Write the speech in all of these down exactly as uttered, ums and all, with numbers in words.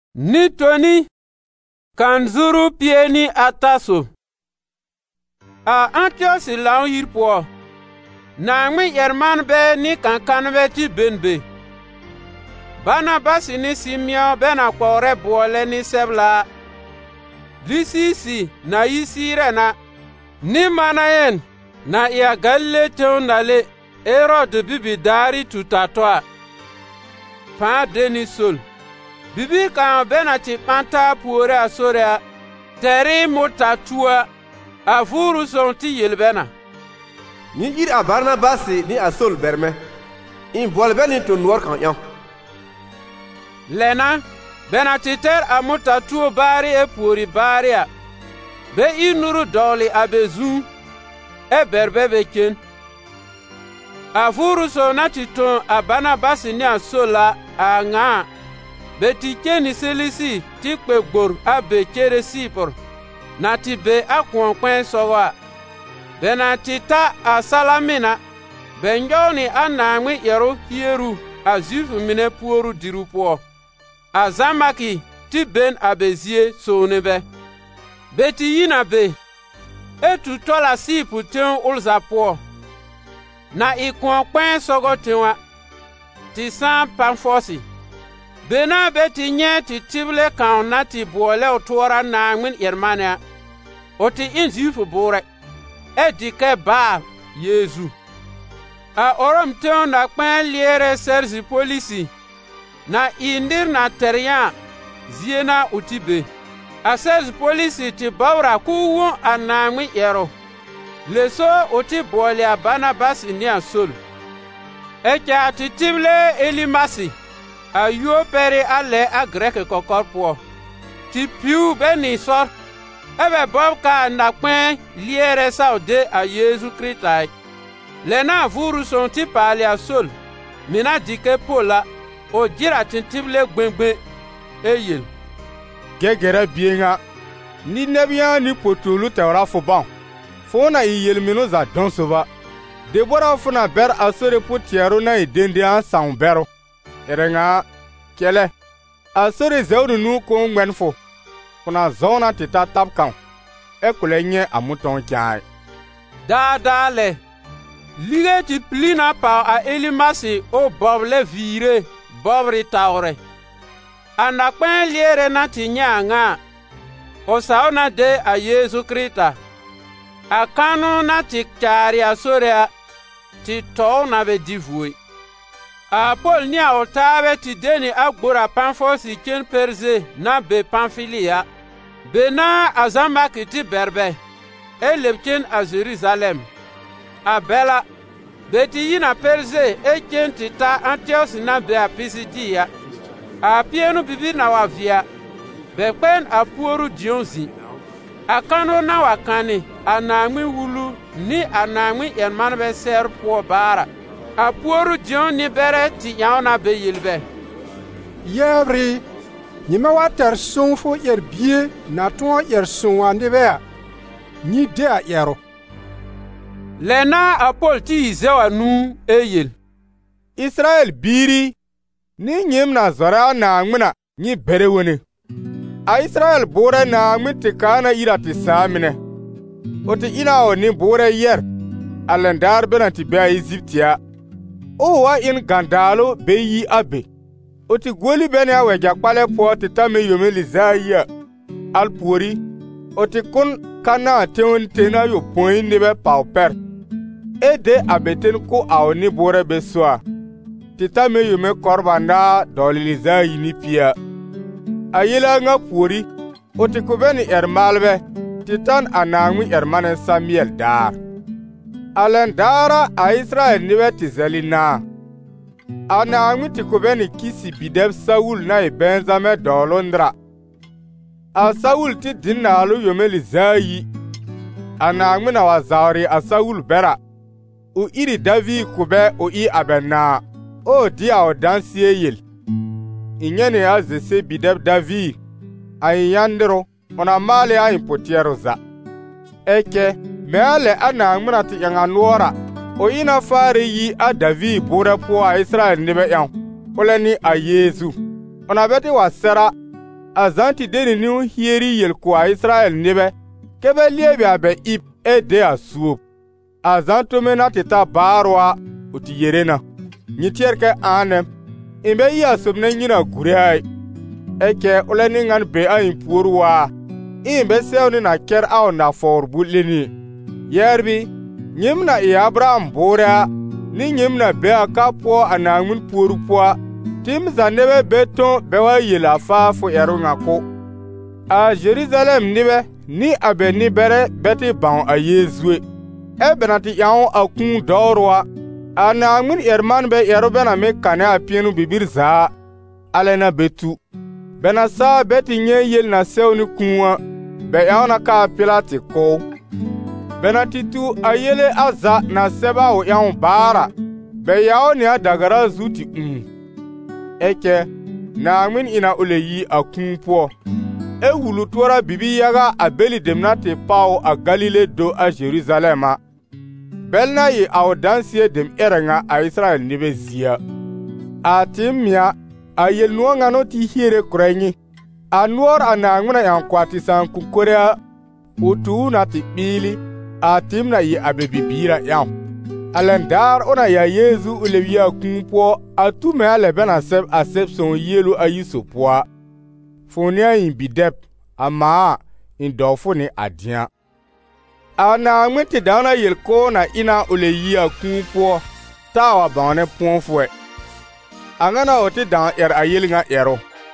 Ni toni kan zuru pieni ataso. A Antioch laun yir po. Na ngmi yerman be ni kan kan be ti benbe. Barnabas ni Simeon be na kwore bole ni sebla. Lisisi na yisire na ni manayen na ya galle tonale Herode bibi dari tutatoa. Pa Denisol. Bibi kan be na ti panta puore asorea teri mutatua avuru son ti yelbena. Ni ir a Barnabas ni a Sol berme. In bolbe ni to noir kan yan. Lena benatiter a mutatuo bari e puori baria. Be inuru doli abezu e berbe beken. Avuru son atiton a Barnabas ni a Sola a nga. Beti keni selisi ti kpe gbor a be kere sipor. Na ti be a kwen sowa. Benati ta a Salamina. Benjoni a nangwi yero hieru a zifu mine puoru dirupo. A Zamaki ti ben a bezie sonebe. Beti yina be. E tu tola sipu ten ulza po. Na i kwen sogo tenwa. Ti san panfosi. Bena beti nye ti tible kan na ti bole otora na ngmin yermania. Oti inzifu bore. E dike ba Yezu. A orom teon na kwen liere serzi polisi. Na indir na terian ziena utibe. A serzi polisi ti bawra kuwun a na ngmin yero. Leso oti bole a Barnabas ni a Sol. E kya ti tible Elimasi. A yo pere ale a greke kokor po. Ti piu beni sor. Ebe bob ka na kwen liere saude a Yezu Kristai. Lena vuru son ti pali a Sol. Mina dike pola. O jira tintible gbengbe. Eyel. Gegere bienga. Ni nebiya ni potulu tewra fuban. Fona iyel minu za donsova. Debora funa ber asore putiero na idende an san bero. Erenga kele asore zewdu nu ko ngwenfo kuna zona tita tapkan ekule nye amuton kyai da da le lige ti plina pa a Elimasi o boble vire bobri taure ana kwen liere na ti nyanga o sauna de a Yesu Krista akanu na ti kyari asore ti to na be divui. A Paul ni a otabe ti deni agbora panfosi ken perze na be Pamfilia. Be na azambaki ti berbe. E lepken a Jerusalem. A bela. Be ti yina perze e ken ti ta Antioch na be a Pisidia. A pienu bibi na wavia. Be kwen a puoru dionzi. A kano na wakani a nangmi wulu ni a nangmi yenmanbe ser po bara. A puoru dion ni bere ti yauna be yilbe. Yebri, ni ma water son fo yer bie na ton yer son ande be. Ni de a yero. Lena a Paul ti zewa nu eyel. Israel biri ni nyim na zora na ngmina ni bere woni. A Israel bore na ngmiti kana ira ti samine. Oti ina o ni bore yer. Alendar bena ti be Egyptia. O wa in gandalo be yi abe. Oti goli bene awe jakpale po ti tame yome lizaya. Alpuri. Oti kun kana teun tena yo poin nebe pauper. Ede abeten ko aoni bore beswa. Ti tame yome korbanda doli lizayi ni pia. Ayela nga puri. Oti kubeni ermalbe. Titan anangmi ermane Samuel dar. Alen dara a Israel niwe ti zelina. Ana angi ti kubeni kisi bideb Saul na i benzame dolondra. A Saul ti dinna alu yomeli zayi. Ana angi na wazari a Saul bera. U iri Davi kube u i abenna. O dia o dansiye yil. Inyene a zese bideb Davi. A yandero ona male a impotiero za. Eke meale ana ngmina ti yanga nuora o ina fare yi a Davi bore po a Israel nibe yang ole ni a Yesu ona beti wasera a zãn tɩ deni ne hieri yel-ko a Israɛl nebɛ kɛ bɛ liebi a bɛ ib e de a suob. A zãn tome na tɩ ta baar wa o tɩ yere na. Yẽ tɩɛr kɛ aanem, n bɛ yi a sob ne yĩna gure ai. E kɛ o lɛ niŋan be a ẽ puor waa, ẽ bɛ sɛo ne na kɛr a o nafoor butle ni. Yɛrbi, yẽm na e Abraham boore a, ne yẽm na be a ka poɔ a Naaŋmen puoru poa, tɩ m za nebɛ be tõog bɛ wa yel a faa fo ɛro ŋa ko. A Jerusalem nebɛ ne a bɛ ne-bɛrɛ bɛ tɩ bão a Yeezue. Ɛ bɛ na tɩ ƴão a kũu daoor wa, a Naaŋmen ƴɛr-manebɛ ƴɛro bɛ na me kane a pẽenu bibir zaa, alɛ na be tu. Bɛ na saa bɛ tɩ yẽ yel na sɛo ne kũu wã, bɛ ƴão na ka a Pilate ko. Bɛ na tɩ tu a yele a za na sɛb a o ƴão baara, bɛ yao ne a dagara zu tɩ ũu. Ɛ kɛ, Naaŋmen ina o le yi a kũu poɔ. E wulu toora bibi yaga a beli dem na tɩ pao a Galile do a Jerusalɛm a. Bɛl na yɩ a o dansie dem ƴɛrɛ ŋa a Israɛl nebɛ zia. A tɩ m mia, a yel-noɔ ŋano tɩ hiere kurɛ yẽ. A noɔr a Naaŋmenã ƴãn kɔa tɩ sã n kukore a, o tuu na tɩ ɓɩɩli, a tɩ m na yɩ a bɛ bibiirã ƴão. A lɛn daar o na ya Yeezu o leb yi a kũu poɔ, a tu me a lɛ bɛ na sɛb a sɛb-sõng yeelu a yi sopoa. Fo ne a ẽ bidɛb, amaa n dao fo ne a dĩa. A Naaŋmen tɩ dãona yel-koog na ɩna o le yi a kũu poɔ, t'a wa bão ne põofʋɛ. A ŋana o tɩ dão ƴɛr a yel ŋa ƴɛro.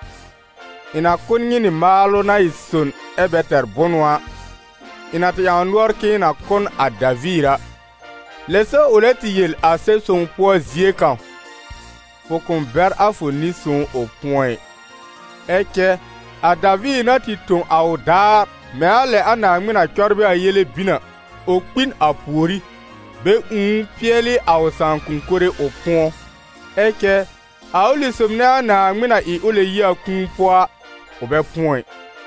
Y na kon yẽ ne maalo na y son ɛ bɛ tɛr bõn wã, y na tɩ ƴãw noɔr kẽ y na kon a Daviirã. Lɛsɛ o le tɩ yel a sɛb-sõng poɔ zie kãw, fo kõn bɛr a fo nin-sõng o põe. Ɛ kɛ, a Daviir na tɩ tʋm a o daar me a lɛ a Naaŋmenã kɔrbe a yele bĩna, o kpin a puori, be ũu piɛli a o sãn-kunkore o põo. Ɛ kɛ, a o le sob ne a Naaŋmenã ɩ o le yi a kũu poa, o bɛ põe.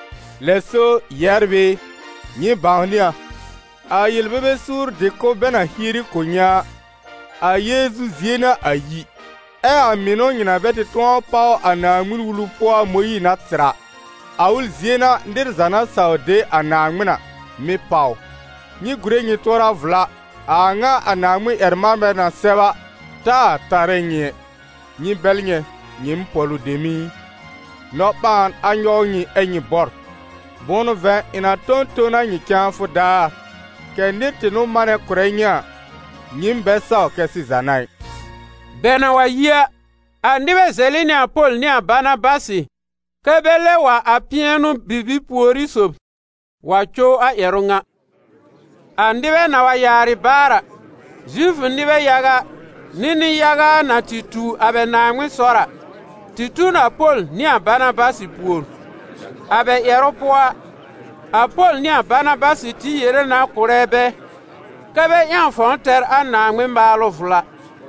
Lɛso yɛrbe, yẽ bãos ne a. A yel-bebe sʋʋr dɩko bɛ na hieri ko yã, a Yeezu zie na a yi. Ɛ a mino yẽna bɛ tɩ tõog pao a Naaŋmen wulu poa Moyiis na tɩra. A wul zie na ned za na sao de a Naaŋmenã me pao. Yẽ gure yẽ toora vla, a ŋa a Naaŋmen ƴɛr-manebɛ na sɛba, t'a a tare yẽ. Yẽ bɛl yẽ, yẽ m pɔlu demi. Nɔ-ɓaan a yõog yẽ ɛ yẽ bɔr. Bõn vẽ y na tõnd tona yẽ kẽa fo daa, kɛ ned tɩ no manɛ kurɛ yã, yẽ m bɛ sao kɛ sɩ zanai. Bɛ na wa yia, a nebɛ zɛle ne a Pol ne a Banabasi, kɛ bɛ lɛ wa a pẽenu bibi puori sob, wa kyo a ƴɛro ŋa. A nebɛ na wa yaare baara, Zuif nebɛ yaga, ne nin-yaga na tɩ tu a bɛ Naaŋmen sɔra, tɩ tũ a Pol ne a Banabasi puor. A bɛ ƴɛro poa, a Pol ne a Banabasi tɩ yere na korɛ bɛ, kɛ bɛ ƴãn fõn tɛr a Naaŋmen maalo vla.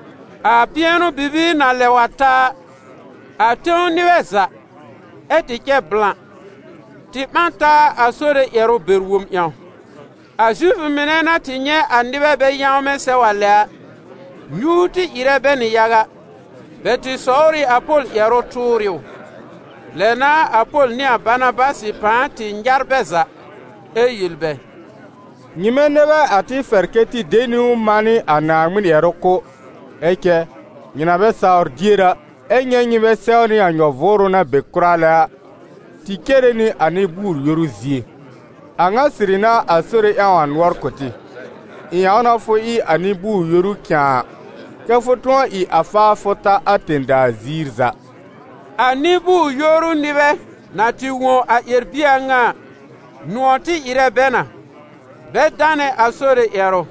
A pẽenu bibi na lɛ wa taa, a tẽo nebɛ za, ɛ tɩ kɛ blã, tɩ ɓãn taa a sore ƴɛro ber-wom ƴãw. A Zuif mine na tɩ yẽ a nebɛ bɛ yãome sɛ wa lɛ a, yũu tɩ ɩrɛ bɛ ne yaga, bɛ tɩ sɔoore a Pol ƴɛro tʋʋrɩo. Lɛ na a Pol ne a Banabasi pãa tɩ njar bɛ za, e yel bɛ. Yĩmɛ nebɛ a tɩ fɛr ke tɩ deni mani a Naaŋmen ƴɛro ko. Ɛ kɛ, yẽ na bɛ saoor diera, ɛ yẽ yẽ bɛ sɛo ne a yɔ-vooro na be kura lɛ a, tɩ kere ne a ne buur yoru zie. A ŋa sɩrɩ na a sore ƴãw a noɔr kote. N yãw na fo ɩ a ne buur yoru kẽa, kɛ fo tõog ɩ a faa fo ta a tendaa ziir za. A ne buur yoru nebɛ na tɩ wõ a ƴer-bia ŋa, noɔ tɩ ɩrɛ bɛna, bɛ dãne a sore ƴɛro.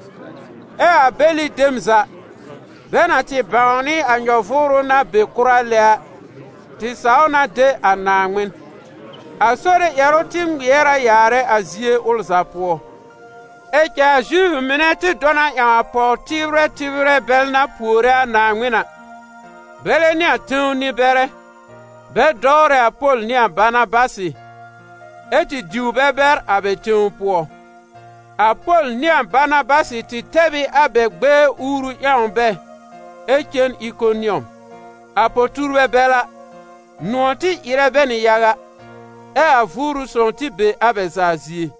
Ɛ a beli dem za, bɛ na tɩ bão ne a yɔ-vooro na be kura lɛ a, tɩ sao na de a Naaŋmen. A sore ƴɛro tɩ ŋmeɛra yaarɛ a zie olza poɔ. Ɛ kɛ a Zuif mine tɩ dɔna ƴãw a pɔg tɩbrɛ tɩbrɛ bɛl na puore a Naaŋmenã, bɛlɛ ne a tẽo ne-bɛrɛ, bɛ dɔɔrɛ a Pol ne a Banabasi, ɛ tɩ diu bɛ bɛr a bɛ tẽo poɔ. A Pol ne a Banabasi tɩ tɛbi a bɛ gbee uuru ƴãw bɛ, ɛ ken Ikonium. A poturbɛ bɛ la, noɔ tɩ ɩrɛ bɛ ne yaga, e a vuru sõng tɩ be a bɛ zaa zie.